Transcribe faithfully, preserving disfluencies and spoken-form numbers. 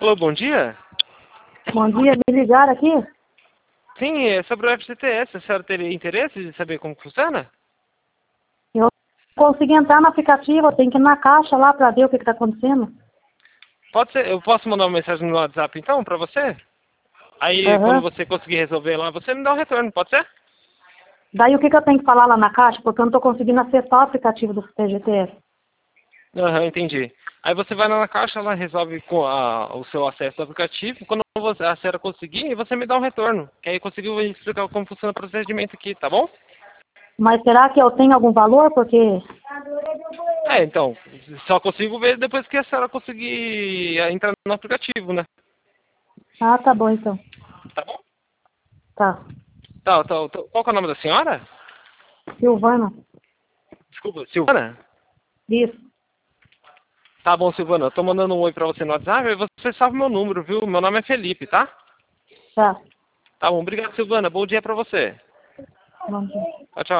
Alô, bom dia? Bom dia, me ligaram aqui? Sim, é sobre o F G T S. A senhora teria interesse de saber como funciona? Eu não consegui entrar no aplicativo, eu tenho que ir na caixa lá para ver o que está acontecendo. Pode ser, eu posso mandar uma mensagem no WhatsApp então para você? Aí quando Aham. você conseguir resolver lá, você me dá um retorno, pode ser? Daí o que, que eu tenho que falar lá na caixa? Porque eu não estou conseguindo acessar o aplicativo do F G T S. Aham, entendi. Aí você vai lá na caixa, lá resolve com a, o seu acesso ao aplicativo. Quando você, a senhora conseguir, você me dá um retorno. Que aí conseguiu explicar como funciona o procedimento aqui, tá bom? Mas será que eu tenho algum valor? Porque... É, então, só consigo ver depois que a senhora conseguir entrar no aplicativo, né? Ah, tá bom então. Tá bom? Tá. Tá, tá, tá. Qual que é o nome da senhora? Silvana. Desculpa, Silvana? Isso. Tá bom, Silvana, eu tô mandando um oi pra você no WhatsApp e você salva meu número, viu? Meu nome é Felipe, tá? Tá. Tá bom, obrigado, Silvana. Bom dia pra você. Bom dia. Tchau, tchau.